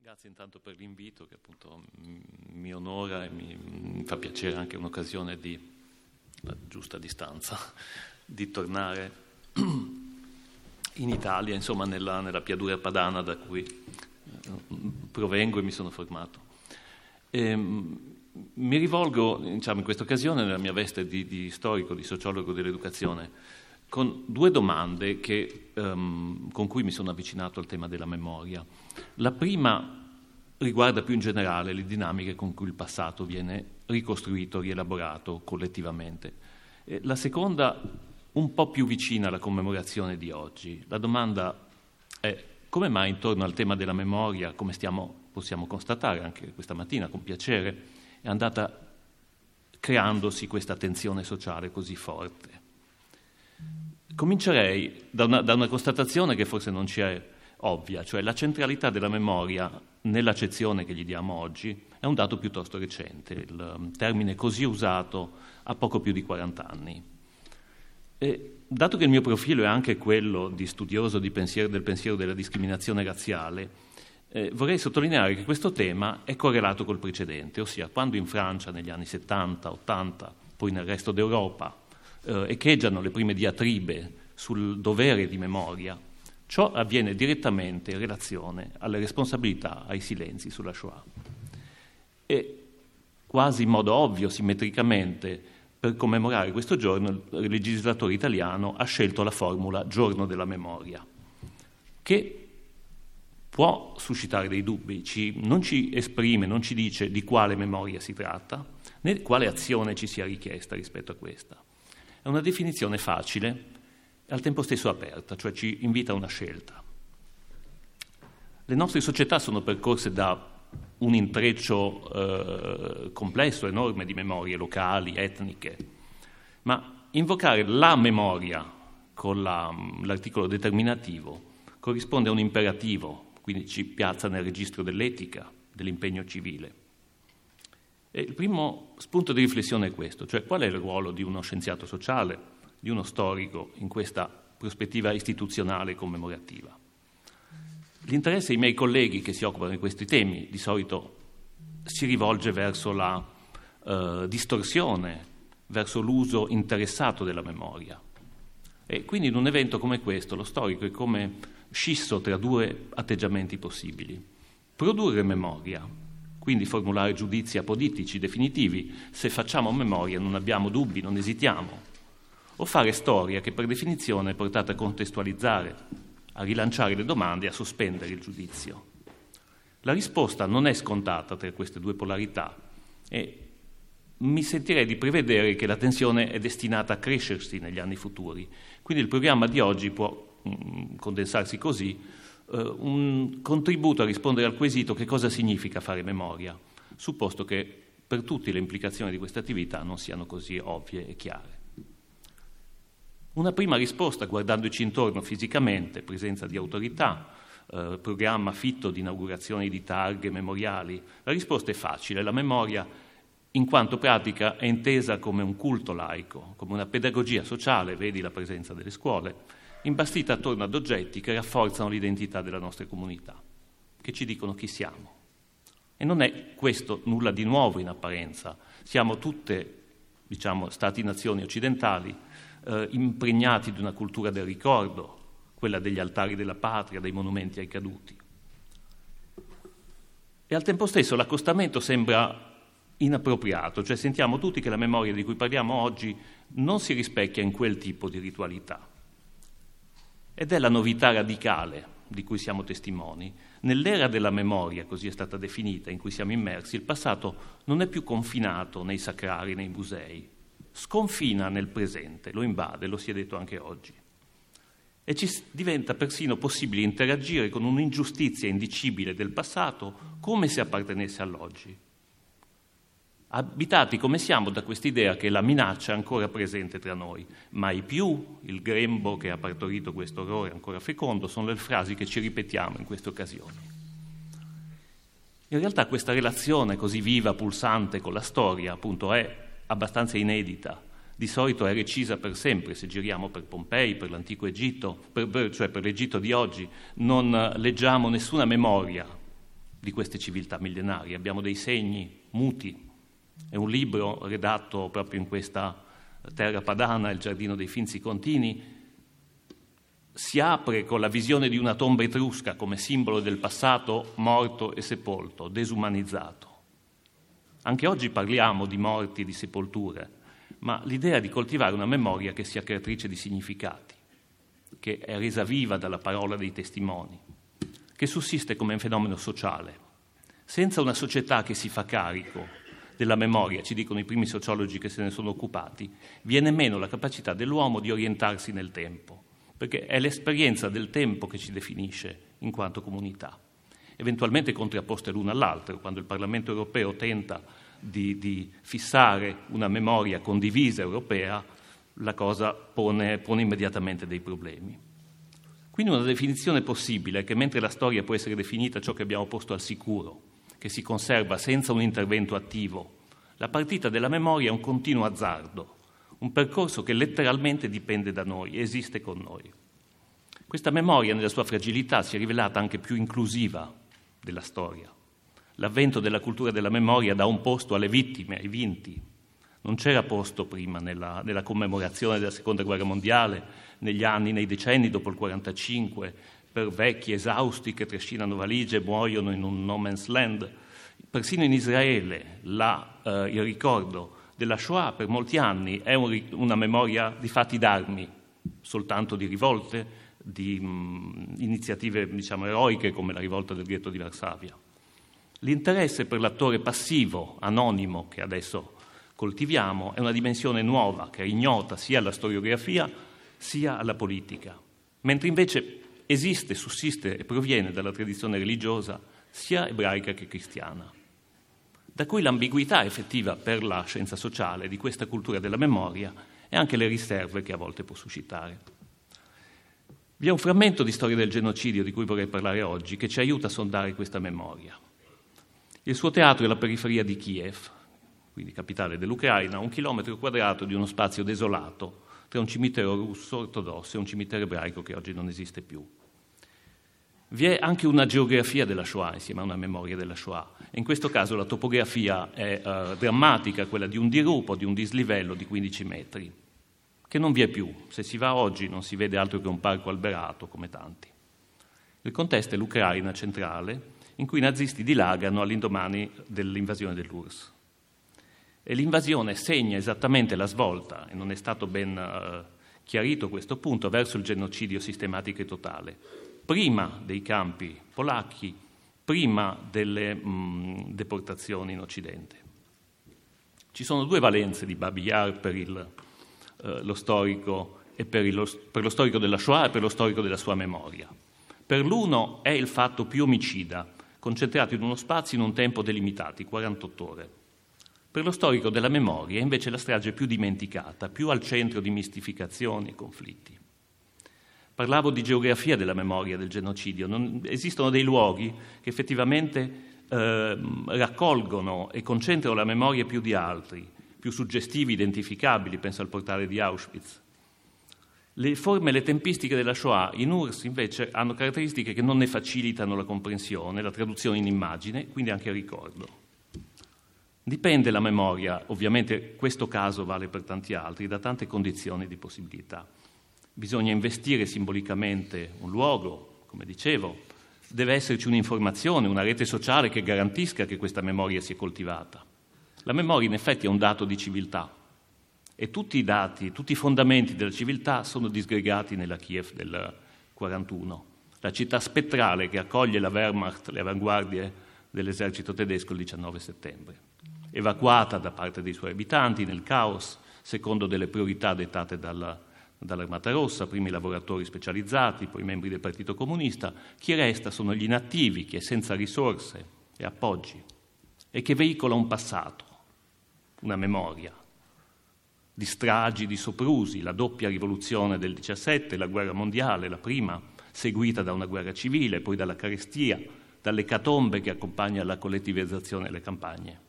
Grazie intanto per l'invito che appunto mi onora e mi fa piacere anche un'occasione di, a giusta distanza, di tornare in Italia, insomma nella pianura padana da cui provengo e mi sono formato. Mi rivolgo, diciamo, in questa occasione nella mia veste di storico, di sociologo dell'educazione, con due domande con cui mi sono avvicinato al tema della memoria. La prima riguarda più in generale le dinamiche con cui il passato viene ricostruito, rielaborato collettivamente. La seconda, un po' più vicina alla commemorazione di oggi. La domanda è: come mai intorno al tema della memoria, come possiamo constatare anche questa mattina con piacere, è andata creandosi questa tensione sociale così forte? Comincerei da una constatazione che forse non ci è ovvia, cioè la centralità della memoria nell'accezione che gli diamo oggi è un dato piuttosto recente. Il termine così usato ha poco più di 40 anni. E dato che il mio profilo è anche quello di studioso del pensiero della discriminazione razziale, vorrei sottolineare che questo tema è correlato col precedente, ossia quando in Francia negli anni 70, 80, poi nel resto d'Europa, echeggiano le prime diatribe sul dovere di memoria, ciò avviene direttamente in relazione alle responsabilità, ai silenzi sulla Shoah. E quasi in modo ovvio, simmetricamente, per commemorare questo giorno, il legislatore italiano ha scelto la formula Giorno della Memoria, che può suscitare dei dubbi, non ci esprime, non ci dice di quale memoria si tratta, né quale azione ci sia richiesta rispetto a questa. È una definizione facile e al tempo stesso aperta, cioè ci invita a una scelta. Le nostre società sono percorse da un intreccio complesso, enorme di memorie locali, etniche, ma invocare la memoria con l'articolo determinativo corrisponde a un imperativo, quindi ci piazza nel registro dell'etica, dell'impegno civile. E il primo spunto di riflessione è questo, cioè qual è il ruolo di uno scienziato sociale, di uno storico in questa prospettiva istituzionale e commemorativa. L'interesse dei miei colleghi che si occupano di questi temi di solito si rivolge verso la distorsione, verso l'uso interessato della memoria. E quindi in un evento come questo lo storico è come scisso tra due atteggiamenti possibili: produrre memoria, quindi formulare giudizi apolitici definitivi, se facciamo memoria non abbiamo dubbi, non esitiamo, o fare storia che per definizione è portata a contestualizzare, a rilanciare le domande e a sospendere il giudizio. La risposta non è scontata tra queste due polarità e mi sentirei di prevedere che la tensione è destinata a crescersi negli anni futuri. Quindi il programma di oggi può condensarsi così: un contributo a rispondere al quesito che cosa significa fare memoria, supposto che per tutti le implicazioni di questa attività non siano così ovvie e chiare. Una prima risposta, guardandoci intorno fisicamente, presenza di autorità, programma fitto di inaugurazioni di targhe memoriali, la risposta è facile: la memoria in quanto pratica è intesa come un culto laico, come una pedagogia sociale, vedi la presenza delle scuole, imbastita attorno ad oggetti che rafforzano l'identità della nostra comunità, che ci dicono chi siamo. E non è questo nulla di nuovo in apparenza. Siamo tutte, stati-nazioni occidentali, impregnati di una cultura del ricordo, quella degli altari della patria, dei monumenti ai caduti. E al tempo stesso l'accostamento sembra inappropriato, cioè sentiamo tutti che la memoria di cui parliamo oggi non si rispecchia in quel tipo di ritualità. Ed è la novità radicale di cui siamo testimoni. Nell'era della memoria, così è stata definita, in cui siamo immersi, il passato non è più confinato nei sacrari, nei musei, sconfina nel presente, lo invade, lo si è detto anche oggi. E ci diventa persino possibile interagire con un'ingiustizia indicibile del passato come se appartenesse all'oggi. Abitati come siamo da quest'idea che la minaccia è ancora presente tra noi, mai più, il grembo che ha partorito questo orrore ancora fecondo, sono le frasi che ci ripetiamo in queste occasioni. In realtà questa relazione così viva, pulsante con la storia, appunto, è abbastanza inedita. Di solito è recisa per sempre. Se giriamo per Pompei, per l'antico Egitto, cioè per l'Egitto di oggi, non leggiamo nessuna memoria di queste civiltà millenarie. Abbiamo dei segni muti. È un libro redatto proprio in questa terra padana, Il giardino dei Finzi Contini. Si apre con la visione di una tomba etrusca come simbolo del passato morto e sepolto, desumanizzato. Anche oggi parliamo di morti e di sepolture, ma l'idea di coltivare una memoria che sia creatrice di significati, che è resa viva dalla parola dei testimoni, che sussiste come un fenomeno sociale. Senza una società che si fa carico della memoria, ci dicono i primi sociologi che se ne sono occupati, viene meno la capacità dell'uomo di orientarsi nel tempo, perché è l'esperienza del tempo che ci definisce in quanto comunità, eventualmente contrapposte l'una all'altro. Quando il Parlamento europeo tenta di fissare una memoria condivisa europea, la cosa pone immediatamente dei problemi. Quindi una definizione possibile è che mentre la storia può essere definita ciò che abbiamo posto al sicuro, che si conserva senza un intervento attivo, la partita della memoria è un continuo azzardo, un percorso che letteralmente dipende da noi, esiste con noi. Questa memoria nella sua fragilità si è rivelata anche più inclusiva della storia. L'avvento della cultura della memoria dà un posto alle vittime, ai vinti. Non c'era posto prima nella commemorazione della Seconda Guerra Mondiale, nei decenni dopo il 1945, per vecchi esausti che trascinano valigie e muoiono in un no man's land. Persino in Israele il ricordo della Shoah per molti anni è una memoria di fatti d'armi, soltanto di rivolte, di iniziative eroiche come la rivolta del ghetto di Varsavia. L'interesse per l'attore passivo, anonimo, che adesso coltiviamo, è una dimensione nuova che è ignota sia alla storiografia sia alla politica, mentre invece esiste, sussiste e proviene dalla tradizione religiosa sia ebraica che cristiana. Da cui l'ambiguità effettiva per la scienza sociale di questa cultura della memoria e anche le riserve che a volte può suscitare. Vi è un frammento di storia del genocidio di cui vorrei parlare oggi che ci aiuta a sondare questa memoria. Il suo teatro è la periferia di Kiev, quindi capitale dell'Ucraina, a 1 chilometro quadrato di uno spazio desolato tra un cimitero russo ortodosso e un cimitero ebraico che oggi non esiste più. Vi è anche una geografia della Shoah insieme a una memoria della Shoah. E in questo caso la topografia è drammatica, quella di un dirupo, di un dislivello di 15 metri, che non vi è più. Se si va oggi non si vede altro che un parco alberato, come tanti. Il contesto è l'Ucraina centrale, in cui i nazisti dilagano all'indomani dell'invasione dell'URSS. E l'invasione segna esattamente la svolta, e non è stato ben chiarito questo punto, verso il genocidio sistematico e totale. Prima dei campi polacchi, prima delle deportazioni in Occidente. Ci sono due valenze di Babi Yar per lo storico e per lo storico della Shoah e per lo storico della sua memoria. Per l'uno è il fatto più omicida, concentrato in uno spazio in un tempo delimitato, 48 ore. Per lo storico della memoria è invece la strage più dimenticata, più al centro di mistificazioni e conflitti. Parlavo di geografia della memoria del genocidio. Esistono dei luoghi che effettivamente raccolgono e concentrano la memoria più di altri, più suggestivi, identificabili, penso al portale di Auschwitz. Le forme e le tempistiche della Shoah in URSS invece hanno caratteristiche che non ne facilitano la comprensione, la traduzione in immagine, quindi anche il ricordo. Dipende la memoria, ovviamente questo caso vale per tanti altri, da tante condizioni di possibilità. Bisogna investire simbolicamente un luogo, come dicevo, deve esserci un'informazione, una rete sociale che garantisca che questa memoria sia coltivata. La memoria in effetti è un dato di civiltà e tutti i dati, tutti i fondamenti della civiltà sono disgregati nella Kiev del 41, la città spettrale che accoglie la Wehrmacht, le avanguardie dell'esercito tedesco il 19 settembre, evacuata da parte dei suoi abitanti nel caos, secondo delle priorità dettate dall'Armata Rossa, prima i lavoratori specializzati, poi i membri del Partito Comunista. Chi resta sono gli inattivi, chi è senza risorse e appoggi e che veicola un passato, una memoria di stragi, di soprusi, la doppia rivoluzione del 17, la guerra mondiale, la prima, seguita da una guerra civile, poi dalla carestia, dall'ecatombe che accompagna la collettivizzazione delle campagne.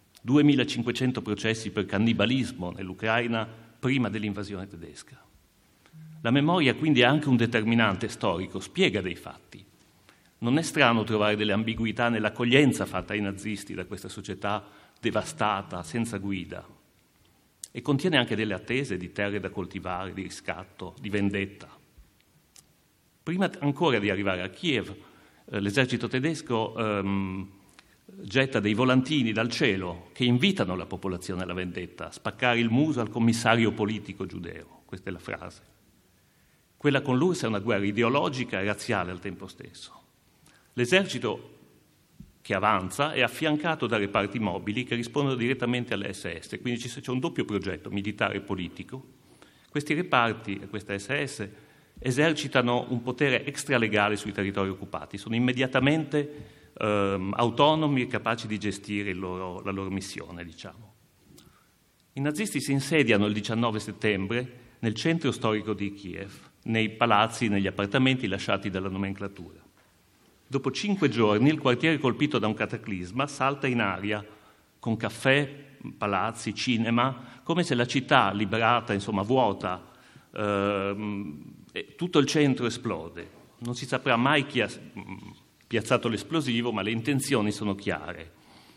2500 processi per cannibalismo nell'Ucraina prima dell'invasione tedesca. La memoria quindi è anche un determinante storico, spiega dei fatti. Non è strano trovare delle ambiguità nell'accoglienza fatta ai nazisti da questa società devastata, senza guida, e contiene anche delle attese di terre da coltivare, di riscatto, di vendetta. Prima ancora di arrivare a Kiev, l'esercito tedesco getta dei volantini dal cielo che invitano la popolazione alla vendetta, a spaccare il muso al commissario politico giudeo. Questa è la frase. Quella con l'URSS è una guerra ideologica e razziale al tempo stesso. L'esercito che avanza è affiancato da reparti mobili che rispondono direttamente alle SS, quindi c'è un doppio progetto militare e politico. Questi reparti e questa SS esercitano un potere extralegale sui territori occupati, sono immediatamente autonomi e capaci di gestire la loro missione, diciamo. I nazisti si insediano il 19 settembre nel centro storico di Kiev, nei palazzi, negli appartamenti lasciati dalla nomenclatura. Dopo 5 giorni il quartiere colpito da un cataclisma salta in aria con caffè, palazzi, cinema, come se la città liberata, insomma vuota, tutto il centro esplode. Non si saprà mai chi ha piazzato l'esplosivo, ma le intenzioni sono chiare.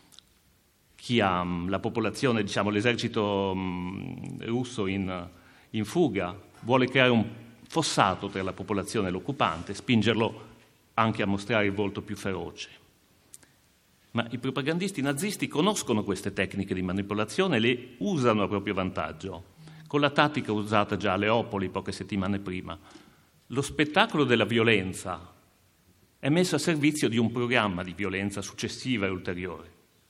La popolazione, diciamo l'esercito russo in fuga, vuole creare un fossato tra la popolazione e l'occupante, spingerlo anche a mostrare il volto più feroce. Ma i propagandisti nazisti conoscono queste tecniche di manipolazione e le usano a proprio vantaggio, con la tattica usata già a Leopoli poche settimane prima. Lo spettacolo della violenza è messo a servizio di un programma di violenza successiva e ulteriore.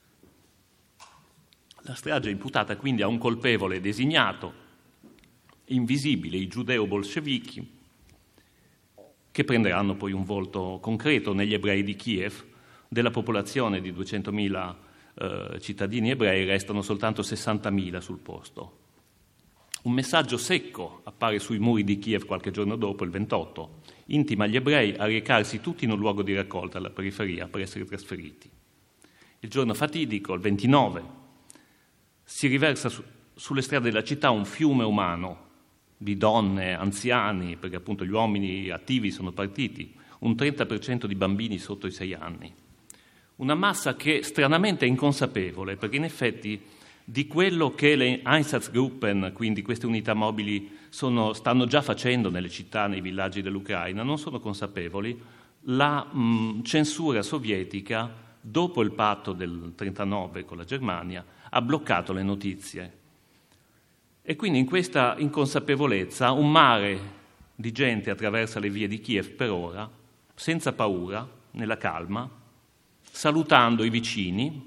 La strage è imputata quindi a un colpevole designato, invisibile, i giudeo-bolscevichi, che prenderanno poi un volto concreto negli ebrei di Kiev. Della popolazione di 200.000 cittadini ebrei restano soltanto 60.000 sul posto. Un messaggio secco appare sui muri di Kiev qualche giorno dopo, il 28, intima gli ebrei a recarsi tutti in un luogo di raccolta alla periferia per essere trasferiti. Il giorno fatidico, il 29, si riversa sulle strade della città un fiume umano di donne, anziani, perché appunto gli uomini attivi sono partiti, un 30% di bambini sotto i 6 anni. Una massa che stranamente è inconsapevole, perché in effetti di quello che le Einsatzgruppen, quindi queste unità mobili, stanno già facendo nelle città, nei villaggi dell'Ucraina, non sono consapevoli. La censura sovietica, dopo il patto del 39 con la Germania, ha bloccato le notizie. E quindi in questa inconsapevolezza un mare di gente attraversa le vie di Kiev per ora, senza paura, nella calma, salutando i vicini.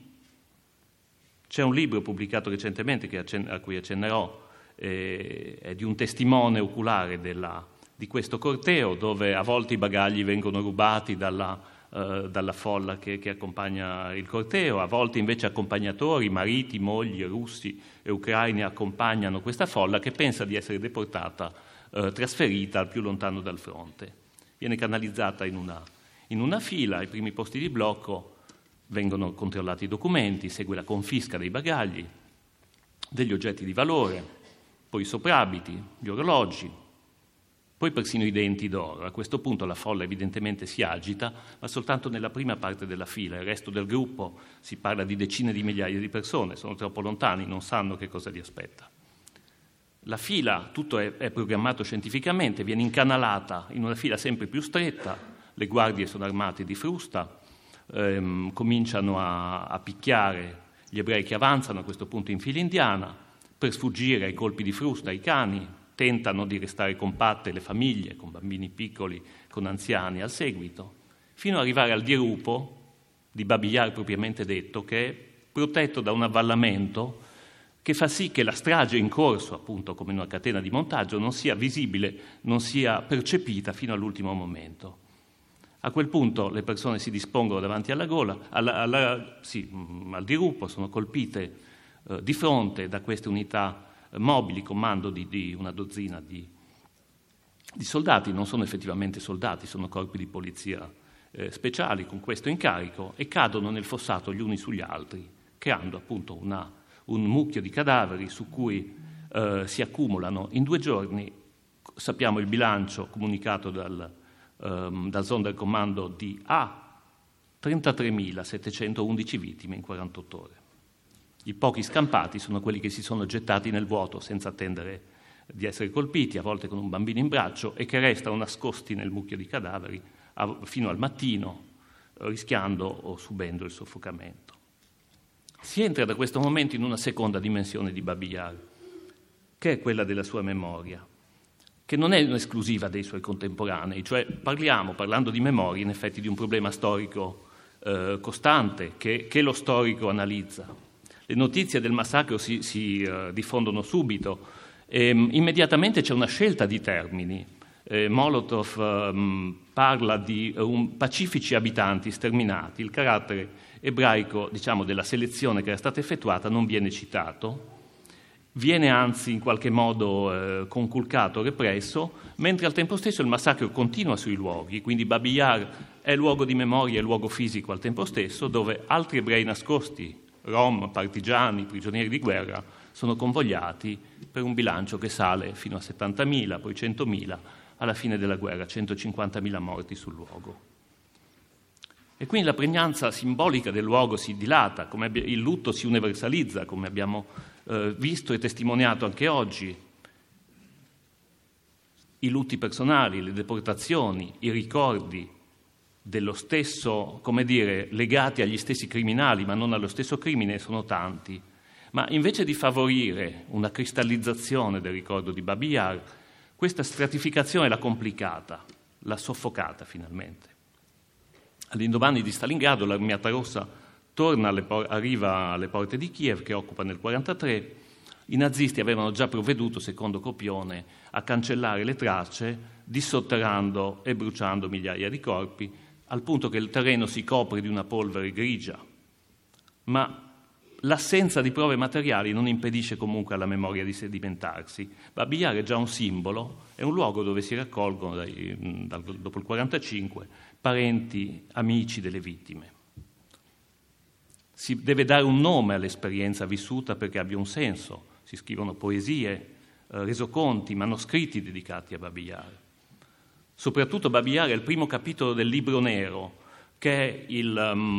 C'è un libro pubblicato recentemente a cui accennerò, è di un testimone oculare di questo corteo, dove a volte i bagagli vengono rubati dalla folla che accompagna il corteo, a volte invece accompagnatori, mariti, mogli, russi e ucraini accompagnano questa folla che pensa di essere deportata, trasferita al più lontano dal fronte. Viene canalizzata in una fila, ai primi posti di blocco vengono controllati i documenti, segue la confisca dei bagagli, degli oggetti di valore, poi i soprabiti, gli orologi, poi persino i denti d'oro. A questo punto la folla evidentemente si agita, ma soltanto nella prima parte della fila. Il resto del gruppo, si parla di decine di migliaia di persone, sono troppo lontani, non sanno che cosa li aspetta. La fila, tutto è programmato scientificamente, viene incanalata in una fila sempre più stretta, le guardie sono armate di frusta, cominciano a picchiare gli ebrei che avanzano a questo punto in fila indiana per sfuggire ai colpi di frusta, ai cani. Tentano di restare compatte le famiglie con bambini piccoli, con anziani al seguito, fino ad arrivare al dirupo di Babi Yar propriamente detto, che è protetto da un avvallamento che fa sì che la strage in corso, appunto come in una catena di montaggio, non sia visibile, non sia percepita fino all'ultimo momento. A quel punto le persone si dispongono davanti alla gola, al dirupo, sono colpite di fronte da queste unità mobili, comando di una dozzina di soldati. Non sono effettivamente soldati, sono corpi di polizia speciali con questo incarico, e cadono nel fossato gli uni sugli altri, creando appunto un mucchio di cadaveri su cui si accumulano in 2 giorni. Sappiamo il bilancio comunicato dal Sonderkommando di A 33.711 vittime in 48 ore. I pochi scampati sono quelli che si sono gettati nel vuoto senza attendere di essere colpiti, a volte con un bambino in braccio, e che restano nascosti nel mucchio di cadaveri fino al mattino, rischiando o subendo il soffocamento. Si entra da questo momento in una seconda dimensione di Babi Yar, che è quella della sua memoria, che non è un'esclusiva dei suoi contemporanei, cioè parlando di memoria, in effetti, di un problema storico costante che lo storico analizza. Le notizie del massacro si diffondono subito e immediatamente c'è una scelta di termini. Molotov parla di pacifici abitanti sterminati. Il carattere ebraico, della selezione che era stata effettuata non viene citato, viene anzi in qualche modo conculcato, represso, mentre al tempo stesso il massacro continua sui luoghi, quindi Babi Yar è luogo di memoria e luogo fisico al tempo stesso, dove altri ebrei nascosti, rom, partigiani, prigionieri di guerra, sono convogliati per un bilancio che sale fino a 70.000, poi 100.000, alla fine della guerra 150.000 morti sul luogo. E quindi la pregnanza simbolica del luogo si dilata, come il lutto si universalizza, come abbiamo visto e testimoniato anche oggi. I lutti personali, le deportazioni, i ricordi dello stesso, legati agli stessi criminali, ma non allo stesso crimine, sono tanti. Ma invece di favorire una cristallizzazione del ricordo di Babi Yar, questa stratificazione l'ha complicata, l'ha soffocata finalmente. All'indomani di Stalingrado l'Armata Rossa arriva alle porte di Kiev, che occupa nel 1943. I nazisti avevano già provveduto, secondo Copione, a cancellare le tracce, dissotterrando e bruciando migliaia di corpi, al punto che il terreno si copre di una polvere grigia. Ma l'assenza di prove materiali non impedisce comunque alla memoria di sedimentarsi. Babi Yar è già un simbolo, è un luogo dove si raccolgono, dopo il 1945, parenti, amici delle vittime. Si deve dare un nome all'esperienza vissuta perché abbia un senso. Si scrivono poesie, resoconti, manoscritti dedicati a Babi Yar. Soprattutto Babi Yar è il primo capitolo del Libro Nero, che è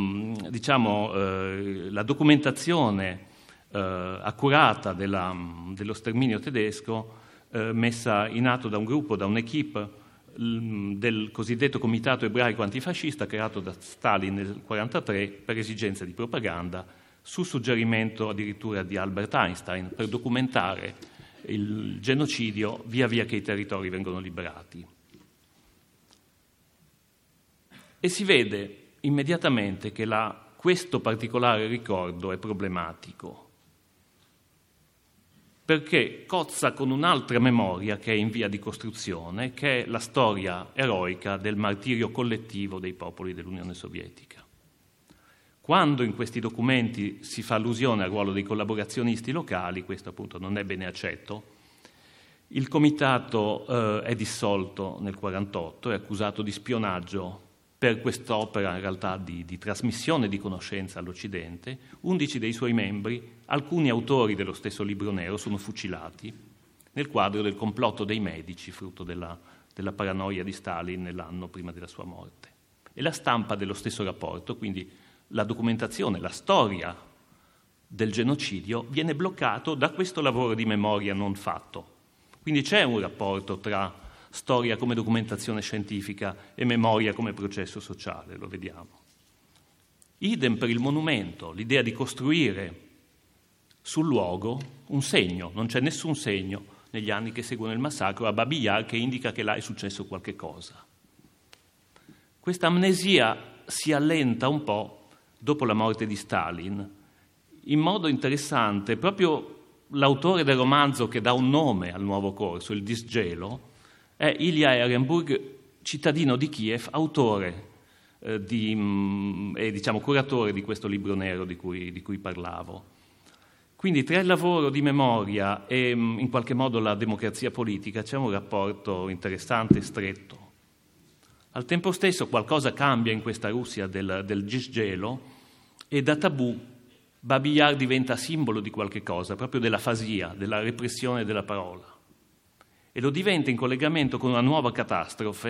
la documentazione accurata dello sterminio tedesco messa in atto da un gruppo, da un'equipe del cosiddetto Comitato Ebraico Antifascista, creato da Stalin nel 1943 per esigenze di propaganda, su suggerimento addirittura di Albert Einstein, per documentare il genocidio via via che i territori vengono liberati. E si vede immediatamente che questo particolare ricordo è problematico, perché cozza con un'altra memoria che è in via di costruzione, che è la storia eroica del martirio collettivo dei popoli dell'Unione Sovietica. Quando in questi documenti si fa allusione al ruolo dei collaborazionisti locali, questo appunto non è bene accetto. Il comitato è dissolto nel 1948, è accusato di spionaggio per quest'opera in realtà di trasmissione di conoscenza all'Occidente. 11 dei suoi membri, alcuni autori dello stesso Libro Nero, sono fucilati nel quadro del complotto dei medici, frutto della paranoia di Stalin nell'anno prima della sua morte. E la stampa dello stesso rapporto, quindi la documentazione, la storia del genocidio, viene bloccato da questo lavoro di memoria non fatto. Quindi c'è un rapporto tra storia come documentazione scientifica e memoria come processo sociale, lo vediamo. Idem per il monumento, l'idea di costruire sul luogo un segno. Non c'è nessun segno negli anni che seguono il massacro a Babi Yar che indica che là è successo qualche cosa. Questa amnesia si allenta un po' dopo la morte di Stalin. In modo interessante, proprio l'autore del romanzo che dà un nome al nuovo corso, il Disgelo, è Ilya Ehrenburg, cittadino di Kiev, autore e curatore di questo Libro Nero di cui parlavo. Quindi tra il lavoro di memoria e in qualche modo la democrazia politica c'è un rapporto interessante e stretto. Al tempo stesso qualcosa cambia in questa Russia del disgelo e da tabù Babi Yar diventa simbolo di qualche cosa, proprio dell'afasia, della repressione della parola. E lo diventa in collegamento con una nuova catastrofe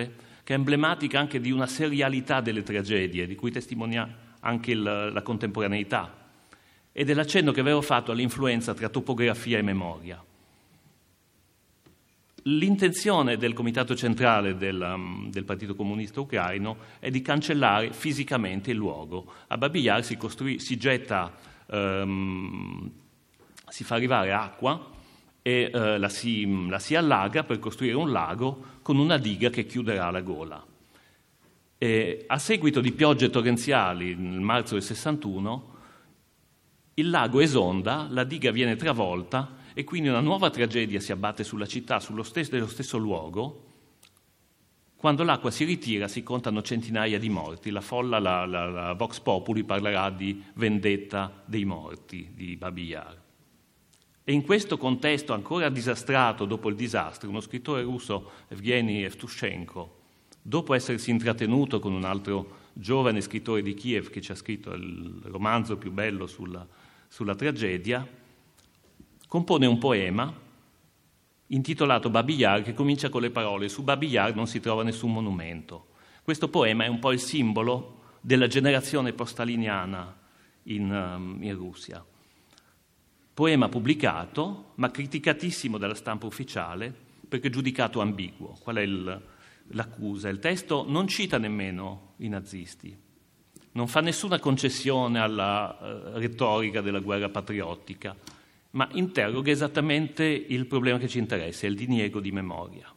che è emblematica anche di una serialità delle tragedie, di cui testimonia anche la contemporaneità, e dell'accenno che avevo fatto all'influenza tra topografia e memoria. L'intenzione del Comitato Centrale del Partito Comunista Ucraino è di cancellare fisicamente il luogo. A Babi Yar si fa arrivare acqua e la si allaga per costruire un lago con una diga che chiuderà la gola. E a seguito di piogge torrenziali nel marzo del 61, il lago esonda, la diga viene travolta e quindi una nuova tragedia si abbatte sulla città, dello stesso luogo. Quando l'acqua si ritira si contano centinaia di morti. La folla, la Vox Populi, parlerà di vendetta dei morti di Babi Yar. E in questo contesto ancora disastrato dopo il disastro, uno scrittore russo, Evgeny Evtushenko, dopo essersi intrattenuto con un altro giovane scrittore di Kiev che ci ha scritto il romanzo più bello sulla tragedia, compone un poema intitolato Babi Yar, che comincia con le parole «Su Babi Yar non si trova nessun monumento». Questo poema è un po' il simbolo della generazione postaliniana in Russia. Poema pubblicato, ma criticatissimo dalla stampa ufficiale, perché giudicato ambiguo. Qual è l'accusa? Il testo non cita nemmeno i nazisti, non fa nessuna concessione alla retorica della guerra patriottica, ma interroga esattamente il problema che ci interessa, il diniego di memoria.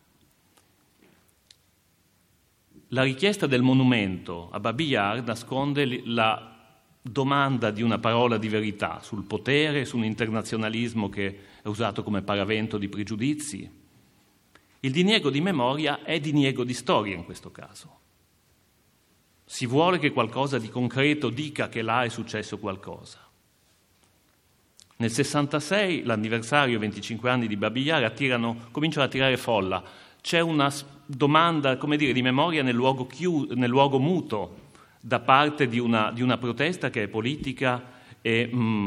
La richiesta del monumento a Babi Yar nasconde la domanda di una parola di verità sul potere, su un internazionalismo che è usato come paravento di pregiudizi. Il diniego di memoria è diniego di storia in questo caso. Si vuole che qualcosa di concreto dica che là è successo qualcosa. Nel 66, l'anniversario, 25 anni di Babi Yar, cominciano a tirare folla. C'è una domanda, di memoria nel luogo muto, da parte di una protesta che è politica e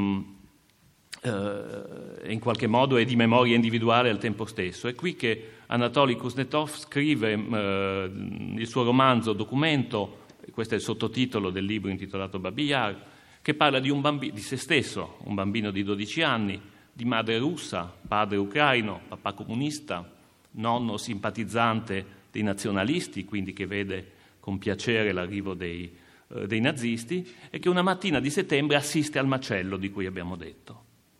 in qualche modo è di memoria individuale al tempo stesso. È qui che Anatoly Kuznetsov scrive il suo romanzo Documento, questo è il sottotitolo del libro intitolato Babi Yar, che parla di un bambino, di se stesso, un bambino di 12 anni, di madre russa, padre ucraino, papà comunista, nonno simpatizzante dei nazionalisti, quindi che vede con piacere l'arrivo dei nazisti, e che una mattina di settembre assiste al macello di cui abbiamo detto.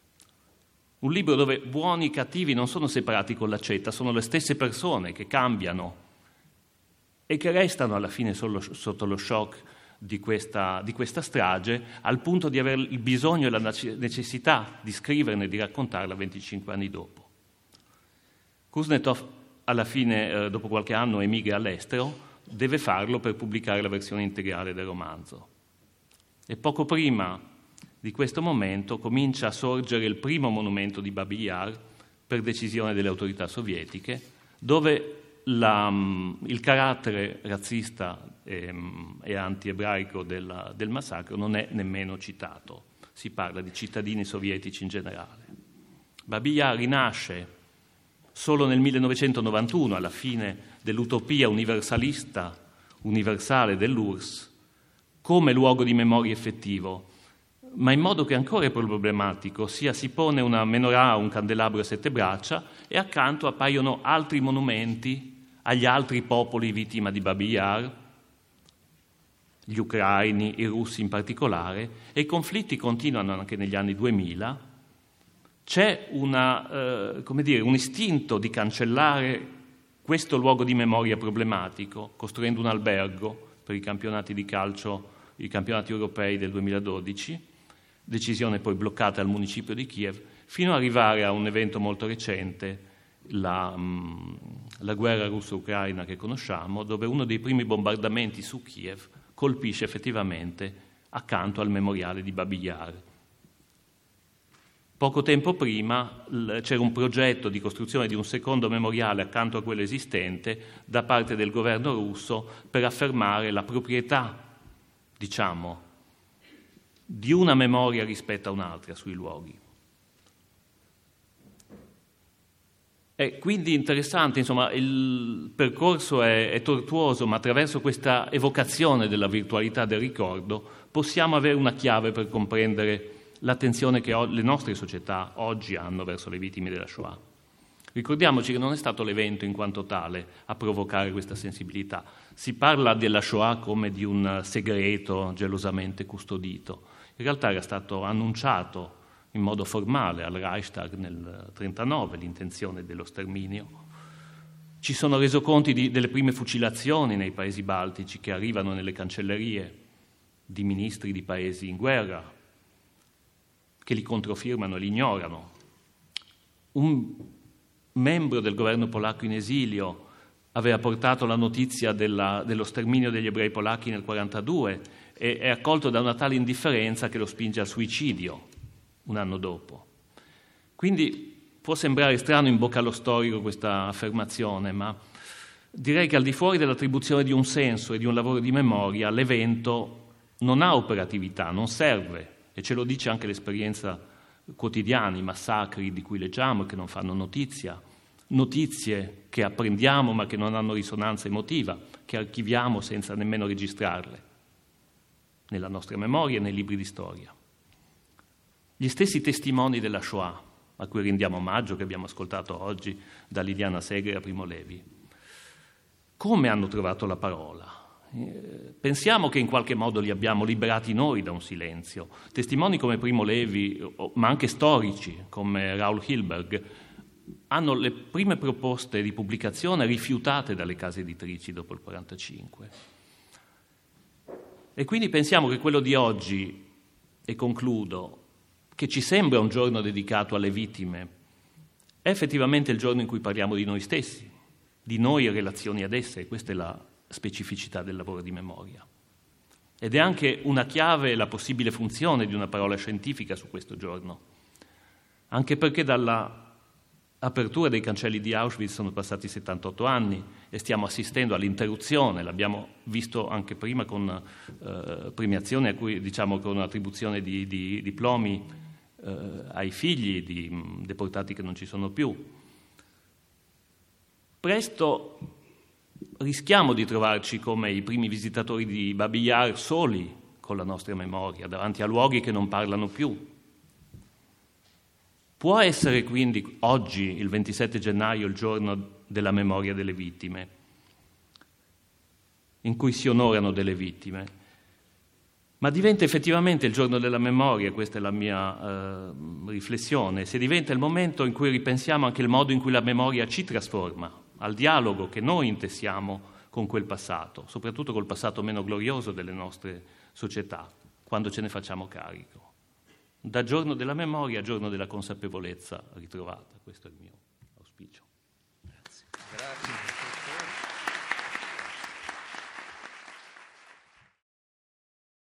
Un libro dove buoni e cattivi non sono separati con l'accetta, sono le stesse persone che cambiano e che restano alla fine solo sotto lo shock di questa strage, al punto di avere il bisogno e la necessità di scriverne e di raccontarla 25 anni dopo. Kuznetsov alla fine, dopo qualche anno, emigra all'estero, deve farlo per pubblicare la versione integrale del romanzo. E poco prima di questo momento comincia a sorgere il primo monumento di Babi Yar per decisione delle autorità sovietiche, dove il carattere razzista e anti-ebraico del massacro non è nemmeno citato. Si parla di cittadini sovietici in generale. Babi Yar rinasce solo nel 1991, alla fine dell'utopia universale dell'URSS, come luogo di memoria effettivo, ma in modo che ancora è problematico, ossia si pone una menorah, un candelabro a 7 braccia, e accanto appaiono altri monumenti agli altri popoli vittima di Babi Yar, gli ucraini, i russi in particolare, e i conflitti continuano anche negli anni 2000. C'è un istinto di cancellare questo luogo di memoria problematico, costruendo un albergo per i campionati di calcio, i campionati europei del 2012, decisione poi bloccata al municipio di Kiev, fino ad arrivare a un evento molto recente, la guerra russo-ucraina che conosciamo, dove uno dei primi bombardamenti su Kiev colpisce effettivamente accanto al memoriale di Babi Yar. Poco tempo prima c'era un progetto di costruzione di un secondo memoriale accanto a quello esistente da parte del governo russo per affermare la proprietà, di una memoria rispetto a un'altra sui luoghi. È quindi interessante, insomma, il percorso è tortuoso, ma attraverso questa evocazione della virtualità del ricordo possiamo avere una chiave per comprendere l'attenzione che le nostre società oggi hanno verso le vittime della Shoah. Ricordiamoci che non è stato l'evento in quanto tale a provocare questa sensibilità. Si parla della Shoah come di un segreto gelosamente custodito. In realtà era stato annunciato in modo formale al Reichstag nel 1939 l'intenzione dello sterminio. Ci sono resoconti delle prime fucilazioni nei paesi baltici che arrivano nelle cancellerie di ministri di paesi in guerra, che li controfirmano e li ignorano. Un membro del governo polacco in esilio aveva portato la notizia dello sterminio degli ebrei polacchi nel 1942 e è accolto da una tale indifferenza che lo spinge al suicidio un anno dopo. Quindi può sembrare strano in bocca allo storico questa affermazione, ma direi che al di fuori dell'attribuzione di un senso e di un lavoro di memoria, l'evento non ha operatività, non serve, e ce lo dice anche l'esperienza quotidiana, i massacri di cui leggiamo e che non fanno notizia, notizie che apprendiamo ma che non hanno risonanza emotiva, che archiviamo senza nemmeno registrarle nella nostra memoria e nei libri di storia. Gli stessi testimoni della Shoah, a cui rendiamo omaggio, che abbiamo ascoltato oggi da Liliana Segre a Primo Levi, come hanno trovato la parola? Pensiamo che in qualche modo li abbiamo liberati noi da un silenzio. Testimoni come Primo Levi, ma anche storici come Raoul Hilberg, hanno le prime proposte di pubblicazione rifiutate dalle case editrici dopo il 1945. E quindi pensiamo che quello di oggi, e concludo, che ci sembra un giorno dedicato alle vittime, è effettivamente il giorno in cui parliamo di noi stessi, di noi in relazione ad esse, e questa è la specificità del lavoro di memoria. Ed è anche una chiave e la possibile funzione di una parola scientifica su questo giorno, anche perché dalla apertura dei cancelli di Auschwitz sono passati 78 anni e stiamo assistendo all'interruzione, l'abbiamo visto anche prima con premiazione, a cui, diciamo, con attribuzione di diplomi ai figli di deportati che non ci sono più. Presto rischiamo di trovarci come i primi visitatori di Babi Yar soli con la nostra memoria, davanti a luoghi che non parlano più. Può essere quindi oggi, il 27 gennaio, il giorno della memoria delle vittime, in cui si onorano delle vittime, ma diventa effettivamente il giorno della memoria, questa è la mia riflessione, se diventa il momento in cui ripensiamo anche il modo in cui la memoria ci trasforma, al dialogo che noi intessiamo con quel passato, soprattutto col passato meno glorioso delle nostre società, quando ce ne facciamo carico. Da giorno della memoria a giorno della consapevolezza ritrovata, questo è il mio auspicio.